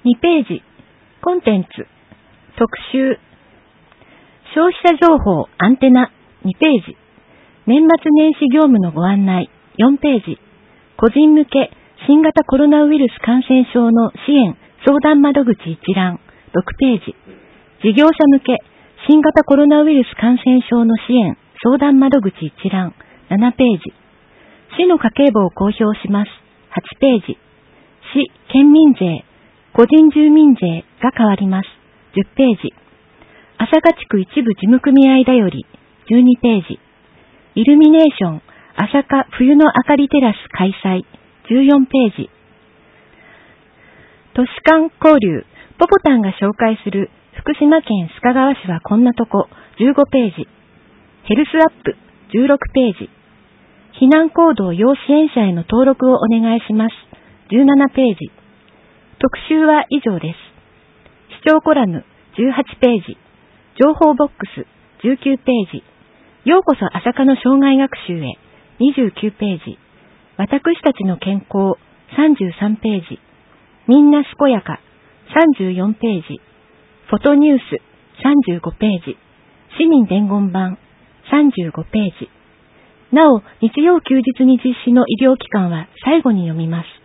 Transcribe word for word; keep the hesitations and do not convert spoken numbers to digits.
にページ、コンテンツ、特集、消費者情報アンテナにページ、年末年始業務のご案内よんページ、個人向け新型コロナウイルス感染症の支援相談窓口一覧ろくページ、事業者向け新型コロナウイルス感染症の支援相談窓口一覧ななページ、市の家計簿を公表しますはちページ、市、県民税、個人住民税が変わりますじゅっページ、朝霞地区一部事務組合だよりじゅうにページ、イルミネーション朝霞冬の明かりテラス開催じゅうよんページ、都市間交流ポポタンが紹介する福島県須賀川市はこんなとこじゅうごページ、ヘルスアップじゅうろくページ、避難行動要支援者への登録をお願いしますじゅうななページ、特集は以上です。視聴コラムじゅうはちページ、情報ボックスじゅうきゅうページ、ようこそ朝霞の生涯学習へにじゅうきゅうページ、私たちの健康さんじゅうさんページ、みんな健やかさんじゅうよんページ、フォトニュースさんじゅうごページ、市民伝言板さんじゅうごページ。なお、日曜休日に実施の医療機関は最後に読みます。